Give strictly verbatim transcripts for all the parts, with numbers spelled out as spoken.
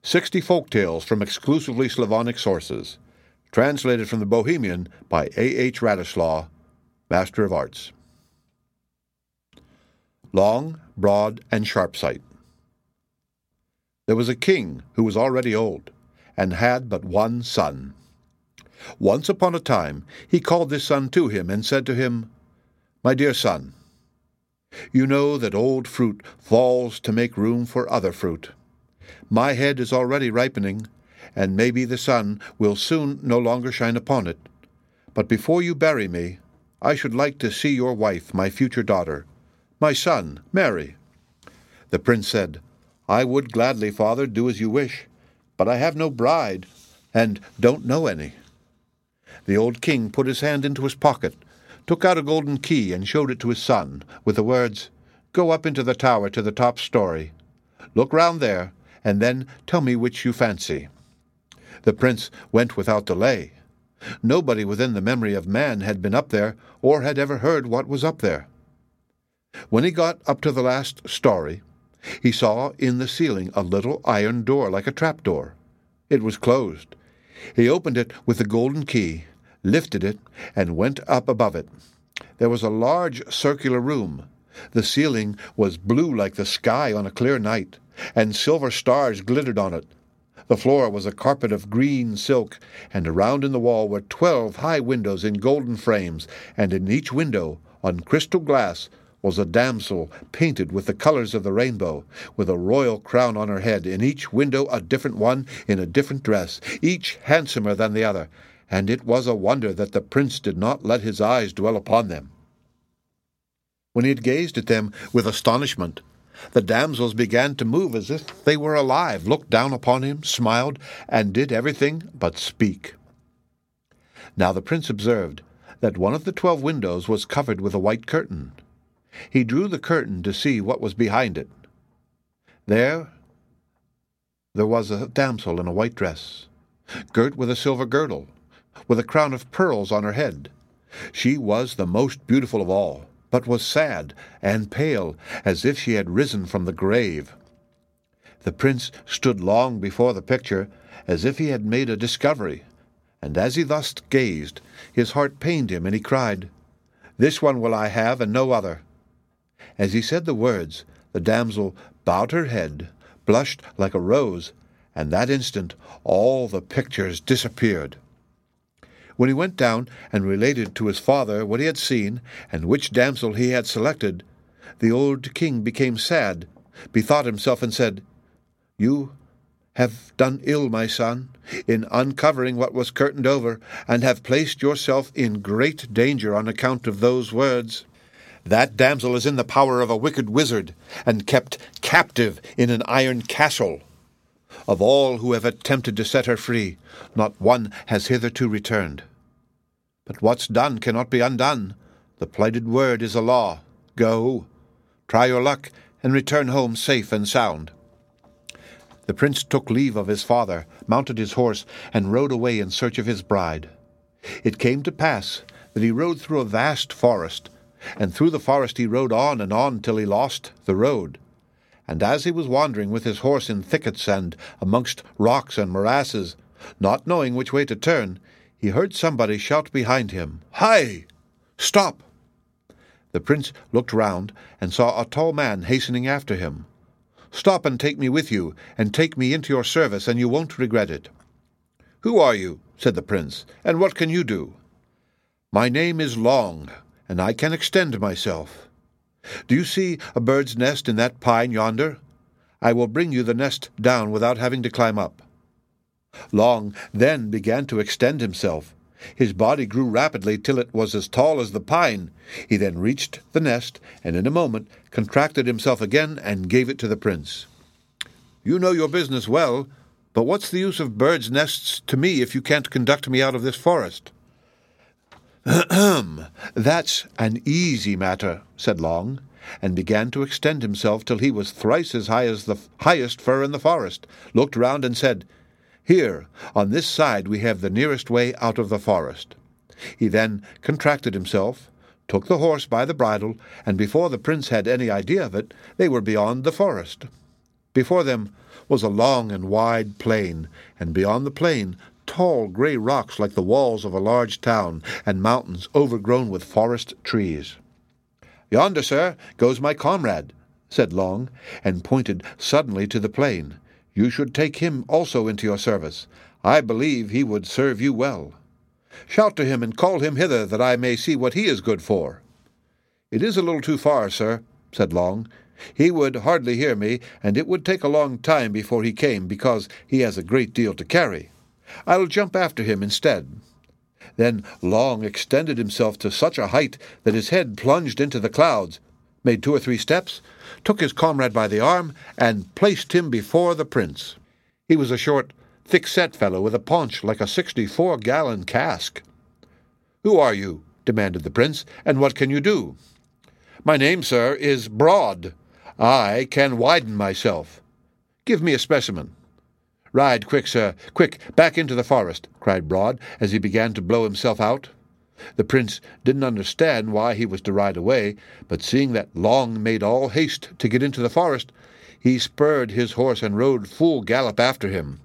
sixty folk tales from exclusively Slavonic sources, translated from the Bohemian by A H Radislaw, Master of Arts. Long, Broad, and Sharpsight. There was a king who was already old, and had but one son. Once upon a time he called this son to him, and said to him, "My dear son, you know that old fruit falls to make room for other fruit. My head is already ripening, and maybe the sun will soon no longer shine upon it. But before you bury me, I should like to see your wife, my future daughter, my son, Mary." The prince said, "I would gladly, father, do as you wish, but I have no bride, and don't know any." The old king put his hand into his pocket, took out a golden key, and showed it to his son, with the words, "Go up into the tower to the top story. Look round there, and then tell me which you fancy." The prince went without delay. Nobody within the memory of man had been up there, or had ever heard what was up there. When he got up to the last story, he saw in the ceiling a little iron door like a trapdoor. It was closed. He opened it with the golden key, lifted it, and went up above it. There was a large circular room. The ceiling was blue like the sky on a clear night, and silver stars glittered on it. The floor was a carpet of green silk, and around in the wall were twelve high windows in golden frames, and in each window, on crystal glass, was a damsel painted with the colors of the rainbow, with a royal crown on her head, in each window a different one in a different dress, each handsomer than the other, and it was a wonder that the prince did not let his eyes dwell upon them. When he had gazed at them with astonishment, the damsels began to move as if they were alive, looked down upon him, smiled, and did everything but speak. Now the prince observed that one of the twelve windows was covered with a white curtain. He drew the curtain to see what was behind it. There, there was a damsel in a white dress, girt with a silver girdle, with a crown of pearls on her head. She was the most beautiful of all, but was sad and pale, as if she had risen from the grave. The prince stood long before the picture, as if he had made a discovery, and as he thus gazed, his heart pained him, and he cried, "This one will I have, and no other." As he said the words, the damsel bowed her head, blushed like a rose, and that instant all the pictures disappeared. When he went down and related to his father what he had seen, and which damsel he had selected, the old king became sad, bethought himself, and said, "You have done ill, my son, in uncovering what was curtained over, and have placed yourself in great danger on account of those words. That damsel is in the power of a wicked wizard, and kept captive in an iron castle. Of all who have attempted to set her free, not one has hitherto returned. But what's done cannot be undone. The plighted word is a law. Go, try your luck, and return home safe and sound." The prince took leave of his father, mounted his horse, and rode away in search of his bride. It came to pass that he rode through a vast forest, and through the forest he rode on and on till he lost the road. And as he was wandering with his horse in thickets and amongst rocks and morasses, not knowing which way to turn, he heard somebody shout behind him, "Hi! Stop!" The prince looked round and saw a tall man hastening after him. "Stop and take me with you, and take me into your service, and you won't regret it." "Who are you?" said the prince, "and what can you do?" "My name is Long, and I can extend myself. Do you see a bird's nest in that pine yonder? I will bring you the nest down without having to climb up." Long then began to extend himself. His body grew rapidly till it was as tall as the pine. He then reached the nest, and in a moment contracted himself again and gave it to the prince. "You know your business well, but what's the use of birds' nests to me if you can't conduct me out of this forest?" "Ahem! That's an easy matter," said Long, and began to extend himself till he was thrice as high as the highest fir in the forest, looked round and said, "Here, on this side we have the nearest way out of the forest." He then contracted himself, took the horse by the bridle, and before the prince had any idea of it, they were beyond the forest. Before them was a long and wide plain, and beyond the plain tall grey rocks like the walls of a large town, and mountains overgrown with forest trees. "Yonder, sir, goes my comrade," said Long, and pointed suddenly to the plain. "You should take him also into your service. I believe he would serve you well. Shout to him and call him hither, that I may see what he is good for." "It is a little too far, sir," said Long. "He would hardly hear me, and it would take a long time before he came, because he has a great deal to carry. I'll jump after him instead." Then Long extended himself to such a height that his head plunged into the clouds, made two or three steps, took his comrade by the arm, and placed him before the prince. He was a short, thick-set fellow with a paunch like a sixty-four-gallon cask. "Who are you?" demanded the prince, "and what can you do?" "My name, sir, is Broad. I can widen myself. Give me a specimen." "Ride quick, sir, quick, back into the forest," cried Broad, as he began to blow himself out. The prince didn't understand why he was to ride away, but seeing that Long made all haste to get into the forest, he spurred his horse and rode full gallop after him.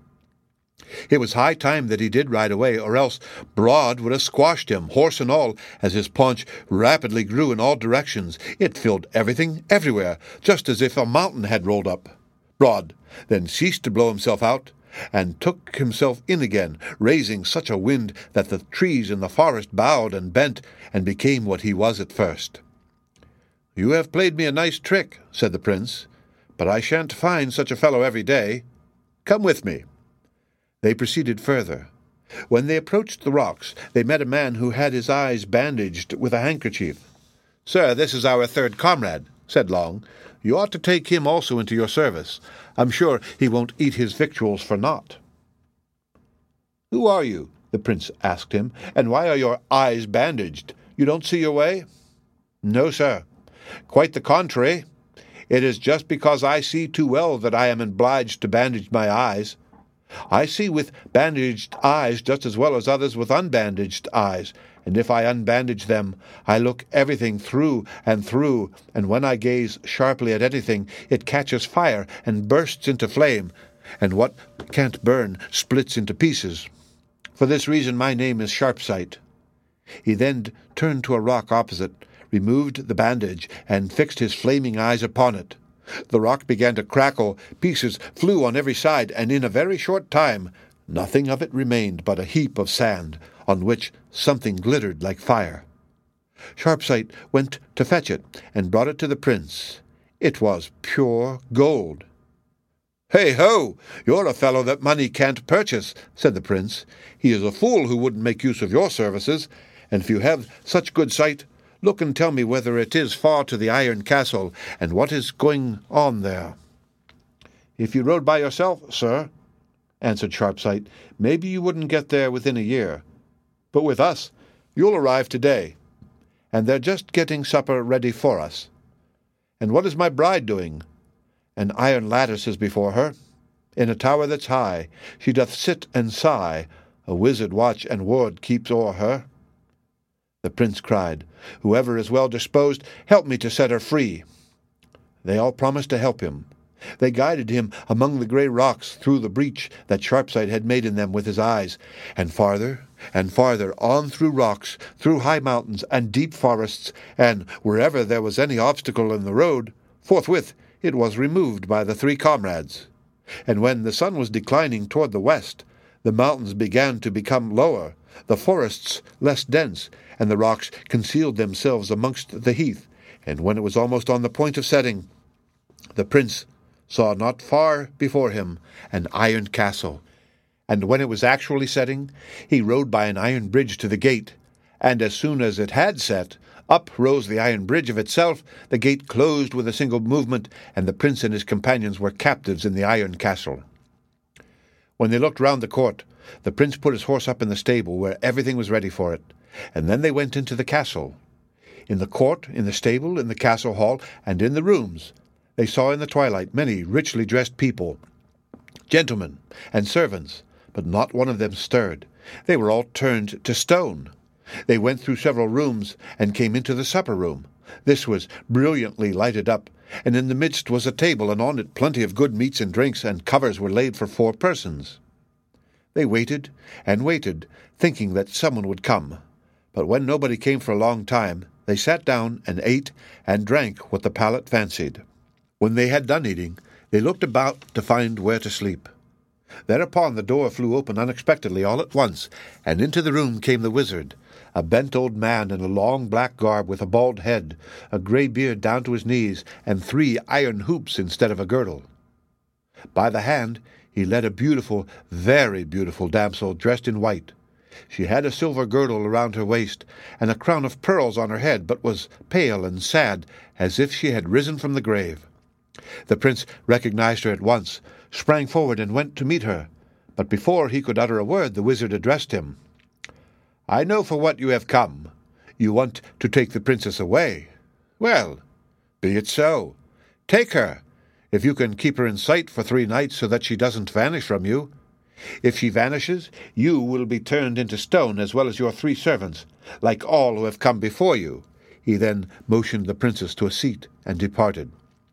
It was high time that he did ride away, or else Broad would have squashed him, horse and all, as his paunch rapidly grew in all directions. It filled everything, everywhere, just as if a mountain had rolled up. Broad then ceased to blow himself out, and took himself in again, raising such a wind that the trees in the forest bowed and bent, and became what he was at first. "You have played me a nice trick," said the prince, "but I shan't find such a fellow every day. Come with me." They proceeded further. When they approached the rocks, they met a man who had his eyes bandaged with a handkerchief. "Sir, this is our third comrade," said Long. "You ought to take him also into your service. I'm sure he won't eat his victuals for naught." "Who are you?" the prince asked him, "and why are your eyes bandaged? You don't see your way?" "No, sir. Quite the contrary. It is just because I see too well that I am obliged to bandage my eyes. I see with bandaged eyes just as well as others with unbandaged eyes, and if I unbandage them, I look everything through and through, and when I gaze sharply at anything, it catches fire and bursts into flame, and what can't burn splits into pieces. For this reason my name is Sharpsight." He then turned to a rock opposite, removed the bandage, and fixed his flaming eyes upon it. The rock began to crackle, pieces flew on every side, and in a very short time nothing of it remained but a heap of sand, on which something glittered like fire. Sharpsight went to fetch it, and brought it to the prince. It was pure gold. "Hey-ho! You're a fellow that money can't purchase," said the prince. "He is a fool who wouldn't make use of your services, and if you have such good sight, look and tell me whether it is far to the Iron Castle, and what is going on there." "If you rode by yourself, sir," answered Sharpsight, "maybe you wouldn't get there within a year. But with us, you'll arrive today, and they're just getting supper ready for us. And what is my bride doing? An iron lattice is before her. In a tower that's high, she doth sit and sigh, a wizard watch and ward keeps o'er her." The prince cried, "Whoever is well disposed, help me to set her free." They all promised to help him. They guided him among the grey rocks through the breach that Sharpsight had made in them with his eyes, and farther and farther on through rocks, through high mountains and deep forests, and wherever there was any obstacle in the road, forthwith it was removed by the three comrades. And when the sun was declining toward the west, the mountains began to become lower, the forests less dense, and the rocks concealed themselves amongst the heath, and when it was almost on the point of setting, the prince saw not far before him an iron castle, and when it was actually setting, he rode by an iron bridge to the gate, and as soon as it had set, up rose the iron bridge of itself, the gate closed with a single movement, and the prince and his companions were captives in the iron castle. When they looked round the court, the prince put his horse up in the stable, where everything was ready for it, and then they went into the castle. In the court, in the stable, in the castle hall, and in the rooms, they saw in the twilight many richly dressed people, gentlemen and servants, but not one of them stirred. They were all turned to stone. They went through several rooms, and came into the supper room. This was brilliantly lighted up, and in the midst was a table, and on it plenty of good meats and drinks, and covers were laid for four persons. They waited and waited, thinking that someone would come. But when nobody came for a long time, they sat down and ate and drank what the palate fancied. When they had done eating, they looked about to find where to sleep. Thereupon the door flew open unexpectedly all at once, and into the room came the wizard, a bent old man in a long black garb with a bald head, a grey beard down to his knees, and three iron hoops instead of a girdle. By the hand he led a beautiful, very beautiful damsel dressed in white. She had a silver girdle around her waist, and a crown of pearls on her head, but was pale and sad, as if she had risen from the grave. The prince recognized her at once, sprang forward and went to meet her, but before he could utter a word, the wizard addressed him. "I know for what you have come. You want to take the princess away. Well, be it so. Take her, if you can keep her in sight for three nights so that she doesn't vanish from you. If she vanishes, you will be turned into stone, as well as your three servants, like all who have come before you." He then motioned the princess to a seat and departed.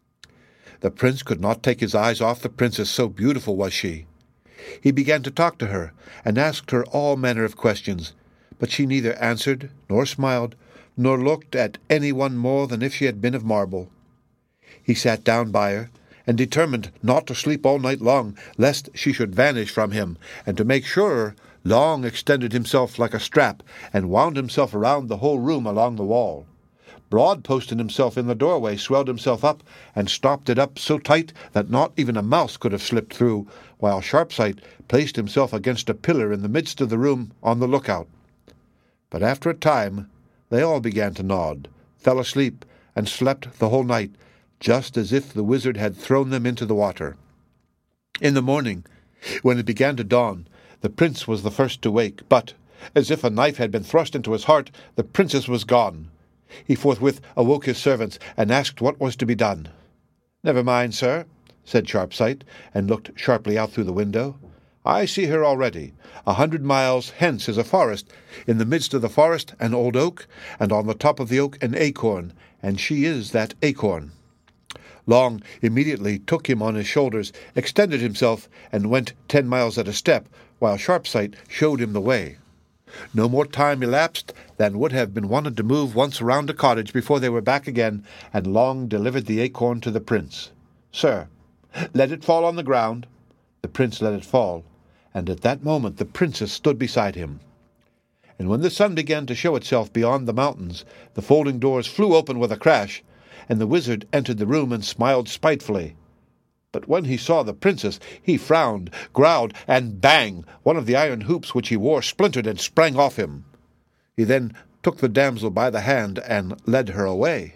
The prince could not take his eyes off the princess, so beautiful was she. He began to talk to her, and asked her all manner of questions, but she neither answered, nor smiled, nor looked at any one more than if she had been of marble. He sat down by her, and determined not to sleep all night long, lest she should vanish from him, and to make surer, long extended himself like a strap, and wound himself around the whole room along the wall. Broad posted himself in the doorway, swelled himself up, and stopped it up so tight that not even a mouse could have slipped through, while Sharpsight placed himself against a pillar in the midst of the room on the lookout. But after a time they all began to nod, fell asleep, and slept the whole night, just as if the wizard had thrown them into the water. In the morning, when it began to dawn, the prince was the first to wake, but, as if a knife had been thrust into his heart, the princess was gone. He forthwith awoke his servants, and asked what was to be done. "Never mind, sir," said Sharpsight, and looked sharply out through the window. "I see her already. A hundred miles hence is a forest, in the midst of the forest an old oak, and on the top of the oak an acorn, and she is that acorn." Long immediately took him on his shoulders, extended himself, and went ten miles at a step, while Sharpsight showed him the way. No more time elapsed than would have been wanted to move once round a cottage before they were back again, and Long delivered the acorn to the prince. "Sir, let it fall on the ground." The prince let it fall, and at that moment the princess stood beside him. And when the sun began to show itself beyond the mountains, the folding doors flew open with a crash, and the wizard entered the room and smiled spitefully. But when he saw the princess, he frowned, growled, and bang! One of the iron hoops which he wore splintered and sprang off him. He then took the damsel by the hand and led her away.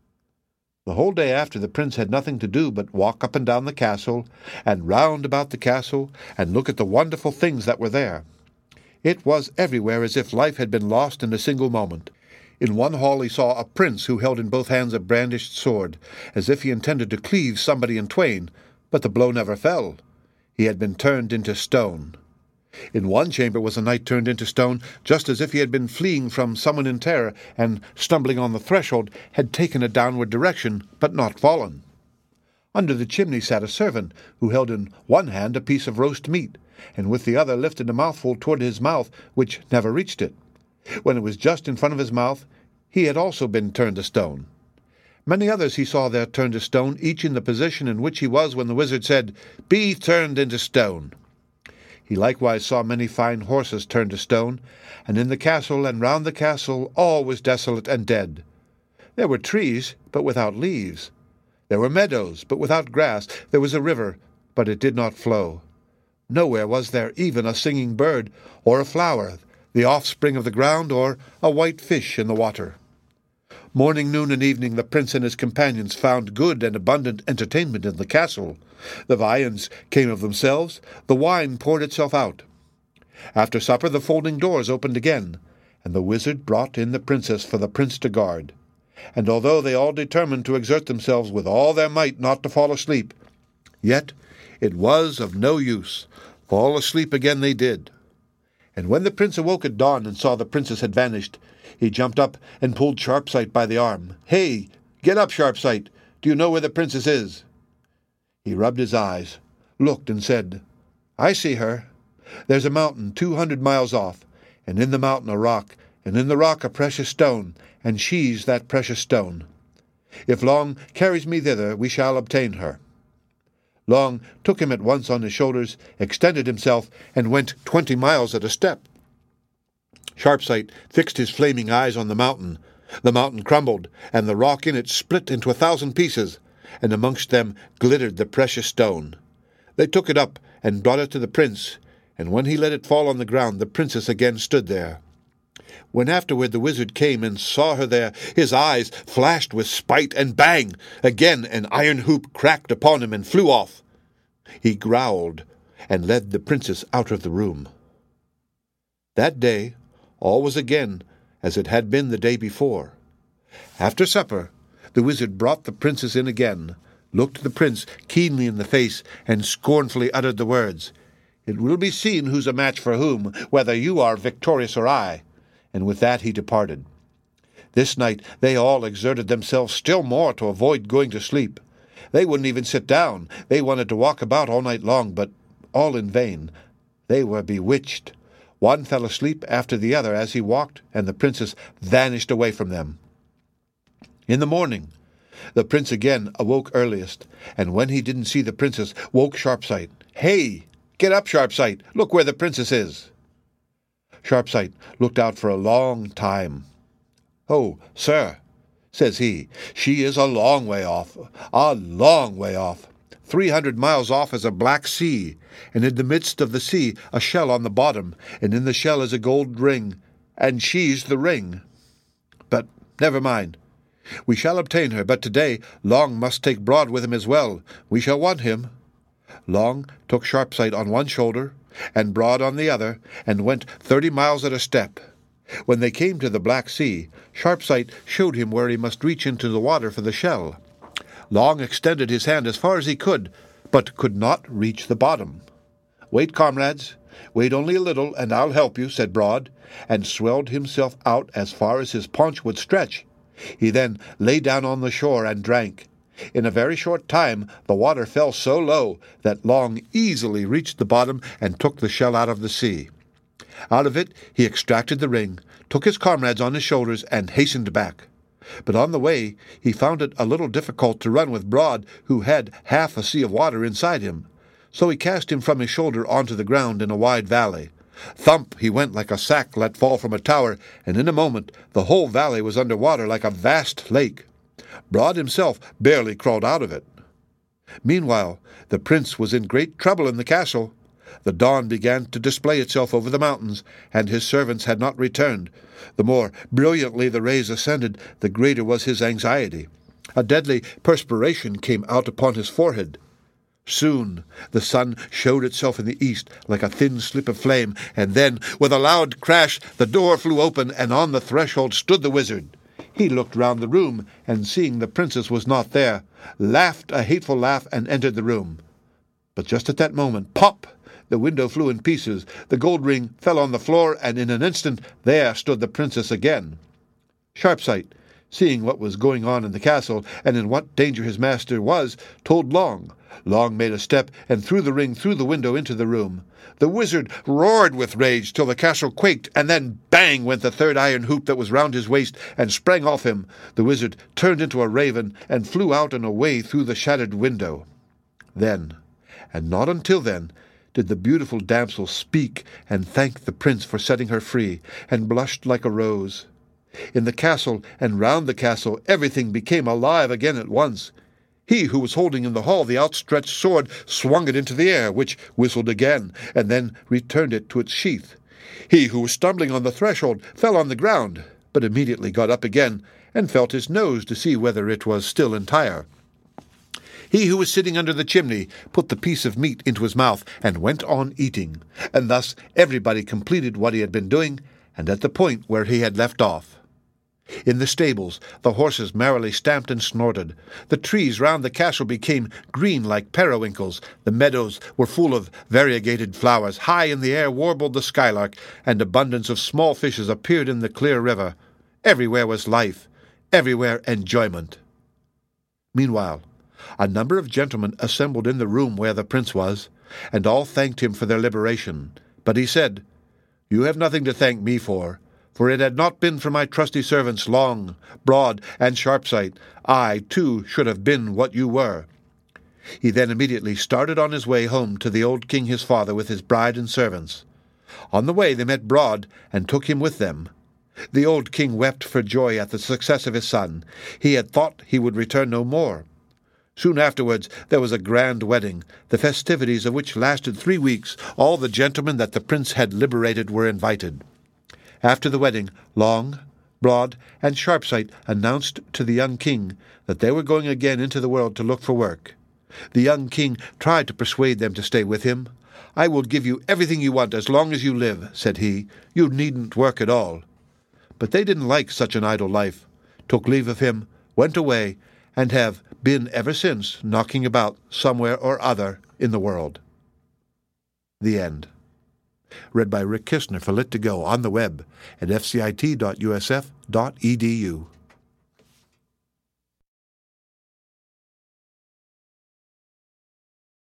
The whole day after the prince had nothing to do but walk up and down the castle, and round about the castle, and look at the wonderful things that were there. It was everywhere as if life had been lost in a single moment. In one hall he saw a prince who held in both hands a brandished sword, as if he intended to cleave somebody in twain, but the blow never fell. He had been turned into stone. In one chamber was a knight turned into stone, just as if he had been fleeing from someone in terror, and, stumbling on the threshold, had taken a downward direction, but not fallen. Under the chimney sat a servant, who held in one hand a piece of roast meat, and with the other lifted a mouthful toward his mouth, which never reached it. When it was just in front of his mouth, he had also been turned to stone. Many others he saw there turned to stone, each in the position in which he was when the wizard said, "Be turned into stone." He likewise saw many fine horses turned to stone, and in the castle and round the castle all was desolate and dead. There were trees, but without leaves. There were meadows, but without grass. There was a river, but it did not flow. Nowhere was there even a singing bird, or a flower, the offspring of the ground, or a white fish in the water. Morning, noon, and evening the prince and his companions found good and abundant entertainment in the castle. The viands came of themselves, the wine poured itself out. After supper the folding doors opened again, and the wizard brought in the princess for the prince to guard. And although they all determined to exert themselves with all their might not to fall asleep, yet it was of no use. Fall asleep again they did. And when the prince awoke at dawn and saw the princess had vanished, He jumped up and pulled Sharpsight by the arm. "Hey, get up, Sharpsight! Do you know where the princess is?" He rubbed his eyes, looked, and said, "I see her. There's a mountain two hundred miles off, and in the mountain a rock, and in the rock a precious stone, and she's that precious stone. If Long carries me thither, we shall obtain her." Long took him at once on his shoulders, extended himself, and went twenty miles at a step. Sharpsight fixed his flaming eyes on the mountain. The mountain crumbled, and the rock in it split into a thousand pieces, and amongst them glittered the precious stone. They took it up and brought it to the prince, and when he let it fall on the ground, the princess again stood there. When afterward the wizard came and saw her there, his eyes flashed with spite, and bang! Again an iron hoop cracked upon him and flew off. He growled, and led the princess out of the room. That day all was again as it had been the day before. After supper the wizard brought the princess in again, looked the prince keenly in the face, and scornfully uttered the words, "It will be seen who's a match for whom, whether you are victorious or I." And with that he departed. This night they all exerted themselves still more to avoid going to sleep. They wouldn't even sit down. They wanted to walk about all night long, but all in vain. They were bewitched. One fell asleep after the other as he walked, and the princess vanished away from them. In the morning the prince again awoke earliest, and when he didn't see the princess, woke Sharpsight. "Hey, get up, Sharpsight! Look where the princess is!" Sharpsight looked out for a long time. "Oh, sir," says he, "she is a long way off, a long way off. Three hundred miles off is a black sea, and in the midst of the sea a shell on the bottom, and in the shell is a gold ring, and she's the ring. But never mind. We shall obtain her, but today Long must take Broad with him as well. We shall want him." Long took Sharpsight on one shoulder, and Broad on the other, and went thirty miles at a step. When they came to the Black Sea, Sharpsight showed him where he must reach into the water for the shell. Long extended his hand as far as he could, but could not reach the bottom. "Wait, comrades, wait only a little, and I'll help you," said Broad, and swelled himself out as far as his paunch would stretch. He then lay down on the shore and drank. In a very short time the water fell so low that Long easily reached the bottom and took the shell out of the sea. Out of it he extracted the ring, took his comrades on his shoulders, and hastened back. But on the way he found it a little difficult to run with Broad, who had half a sea of water inside him. So he cast him from his shoulder onto the ground in a wide valley. Thump he went like a sack let fall from a tower, and in a moment the whole valley was under water like a vast lake. Broad himself barely crawled out of it. Meanwhile the prince was in great trouble in the castle. The dawn began to display itself over the mountains, and his servants had not returned. The more brilliantly the rays ascended, the greater was his anxiety. A deadly perspiration came out upon his forehead. Soon the sun showed itself in the east like a thin slip of flame, and then, with a loud crash, the door flew open, and on the threshold stood the wizard. He looked round the room, and seeing the princess was not there, laughed a hateful laugh and entered the room. But just at that moment, pop! The window flew in pieces, the gold ring fell on the floor, and in an instant there stood the princess again. Sharpsight, seeing what was going on in the castle, and in what danger his master was, told Long. Long made a step, and threw the ring through the window into the room. The wizard roared with rage till the castle quaked, and then bang went the third iron hoop that was round his waist, and sprang off him. The wizard turned into a raven, and flew out and away through the shattered window. Then, and not until then, did the beautiful damsel speak and thank the prince for setting her free, and blushed like a rose. In the castle and round the castle everything became alive again at once. He who was holding in the hall the outstretched sword swung it into the air, which whistled again, and then returned it to its sheath. He who was stumbling on the threshold fell on the ground, but immediately got up again, and felt his nose to see whether it was still entire. He who was sitting under the chimney put the piece of meat into his mouth, and went on eating, and thus everybody completed what he had been doing, and at the point where he had left off. In the stables the horses merrily stamped and snorted. The trees round the castle became green like periwinkles. The meadows were full of variegated flowers. High in the air warbled the skylark, and abundance of small fishes appeared in the clear river. Everywhere was life, everywhere enjoyment. Meanwhile, a number of gentlemen assembled in the room where the prince was, and all thanked him for their liberation. But he said, "You have nothing to thank me for, for it had not been for my trusty servants Long, Broad, and Sharpsight, I, too, should have been what you were." He then immediately started on his way home to the old king his father with his bride and servants. On the way they met Broad, and took him with them. The old king wept for joy at the success of his son. He had thought he would return no more. Soon afterwards there was a grand wedding, the festivities of which lasted three weeks. All the gentlemen that the prince had liberated were invited. After the wedding, Long, Broad, and Sharpsight announced to the young king that they were going again into the world to look for work. The young king tried to persuade them to stay with him. "I will give you everything you want as long as you live," said he. "You needn't work at all." But they didn't like such an idle life, took leave of him, went away, and have been ever since knocking about somewhere or other in the world. The end. Read by Rick Kistner for Lit to Go on the web at f c i t dot u s f dot e d u.